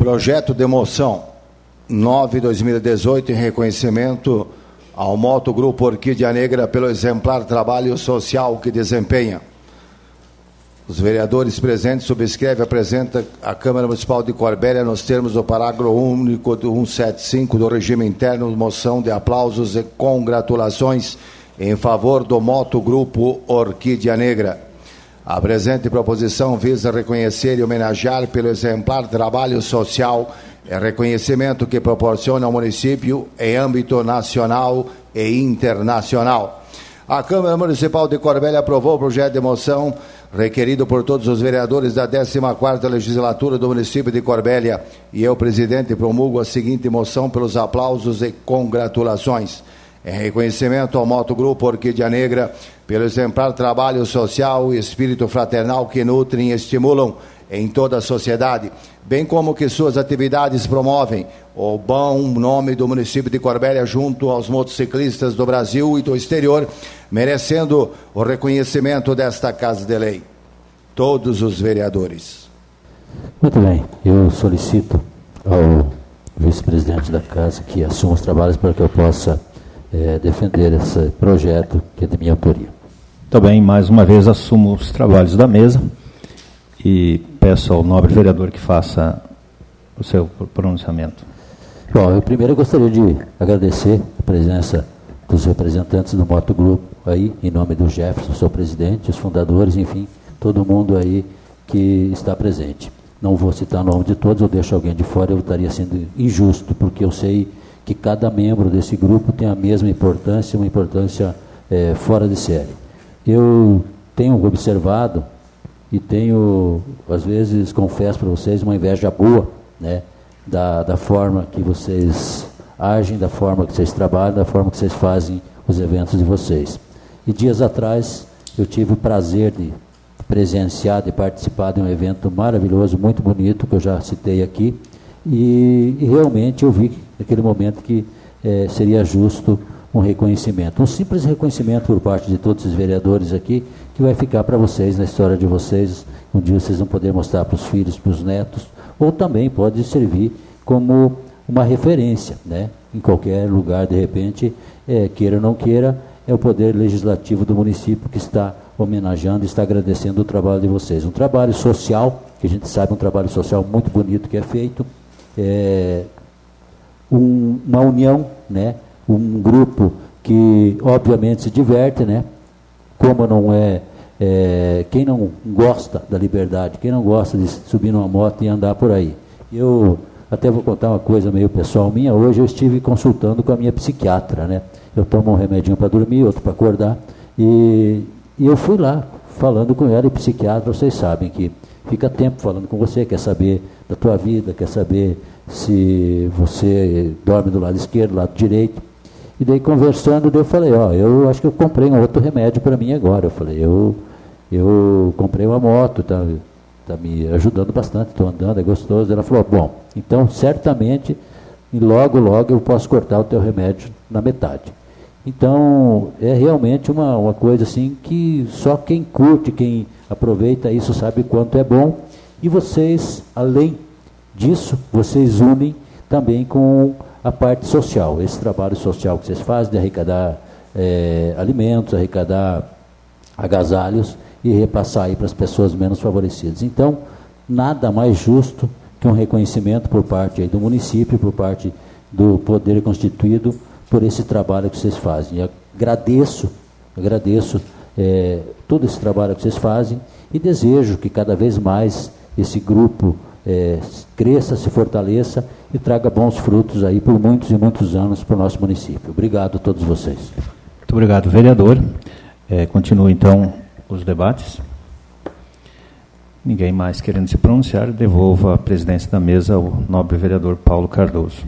Projeto de moção 9/2018 em reconhecimento ao Motogrupo Orquídea Negra pelo exemplar trabalho social que desempenha. Os vereadores presentes subscreve e apresenta à Câmara Municipal de Corbélia, nos termos do parágrafo único do 175 do regime interno, moção de aplausos e congratulações em favor do Motogrupo Orquídea Negra. A presente proposição visa reconhecer e homenagear pelo exemplar trabalho social e reconhecimento que proporciona ao município em âmbito nacional e internacional. A Câmara Municipal de Corbélia aprovou o projeto de moção requerido por todos os vereadores da 14ª Legislatura do município de Corbélia, e eu, presidente, promulgo a seguinte moção pelos aplausos e congratulações. Em reconhecimento ao Motogrupo Orquídea Negra pelo exemplar trabalho social e espírito fraternal que nutrem e estimulam em toda a sociedade, bem como que suas atividades promovem o bom nome do município de Corbélia junto aos motociclistas do Brasil e do exterior, merecendo o reconhecimento desta Casa de Lei. Todos os vereadores. Muito bem, eu solicito ao vice-presidente da Casa que assuma os trabalhos para que eu possa defender esse projeto que é de minha autoria. Muito bem, mais uma vez assumo os trabalhos da mesa e peço ao nobre vereador que faça o seu pronunciamento. Bom, eu primeiro gostaria de agradecer a presença dos representantes do Motogrupo aí, em nome do Jefferson, seu presidente, os fundadores, enfim, todo mundo aí que está presente. Não vou citar o nome de todos, eu deixo alguém de fora, eu estaria sendo injusto, porque eu sei que cada membro desse grupo tem a mesma importância, uma importância fora de série. Eu tenho observado e tenho, às vezes, confesso para vocês, uma inveja boa, né, da forma que vocês agem, da forma que vocês trabalham, da forma que vocês fazem os eventos de vocês. E dias atrás eu tive o prazer de presenciar, de participar de um evento maravilhoso, muito bonito, que eu já citei aqui, e realmente eu vi naquele momento que seria justo um reconhecimento, um simples reconhecimento por parte de todos os vereadores aqui, que vai ficar para vocês, na história de vocês, um dia vocês vão poder mostrar para os filhos, para os netos, ou também pode servir como uma referência, né? Em qualquer lugar, de repente, queira ou não queira, é o poder legislativo do município que está homenageando, está agradecendo o trabalho de vocês. Um trabalho social, que a gente sabe, um trabalho social muito bonito que é feito, uma união, né? Um grupo que obviamente se diverte, né? Como não quem não gosta da liberdade, quem não gosta de subir numa moto e andar por aí. Eu até vou contar uma coisa meio pessoal minha. Hoje eu estive consultando com a minha psiquiatra, né? Eu tomo um remedinho para dormir, outro para acordar, e eu fui lá falando com ela, e psiquiatra, vocês sabem que fica tempo falando com você, quer saber da tua vida, quer saber se você dorme do lado esquerdo, do lado direito. E daí conversando, eu falei, eu acho que eu comprei um outro remédio para mim agora. Eu falei, eu comprei uma moto, tá me ajudando bastante, estou andando, é gostoso. Ela falou, bom, então certamente logo eu posso cortar o teu remédio na metade. Então é realmente uma coisa assim que só quem curte, quem aproveita isso sabe quanto é bom. E vocês, além disso, vocês unem também com a parte social, esse trabalho social que vocês fazem de arrecadar alimentos, arrecadar agasalhos e repassar aí para as pessoas menos favorecidas. Então, nada mais justo que um reconhecimento por parte aí do município, por parte do poder constituído, por esse trabalho que vocês fazem. Eu agradeço todo esse trabalho que vocês fazem e desejo que cada vez mais esse grupo cresça, se fortaleça e traga bons frutos aí por muitos e muitos anos para o nosso município. Obrigado a todos vocês. Muito obrigado, vereador. Continua então os debates. Ninguém mais querendo se pronunciar, devolvo a presidência da mesa ao nobre vereador Paulo Cardoso.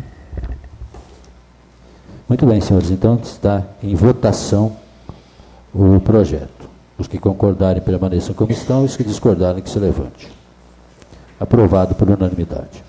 Muito bem, senhores. Então está em votação o projeto. Os que concordarem permaneçam como estão, os que discordarem que se levante. Aprovado por unanimidade.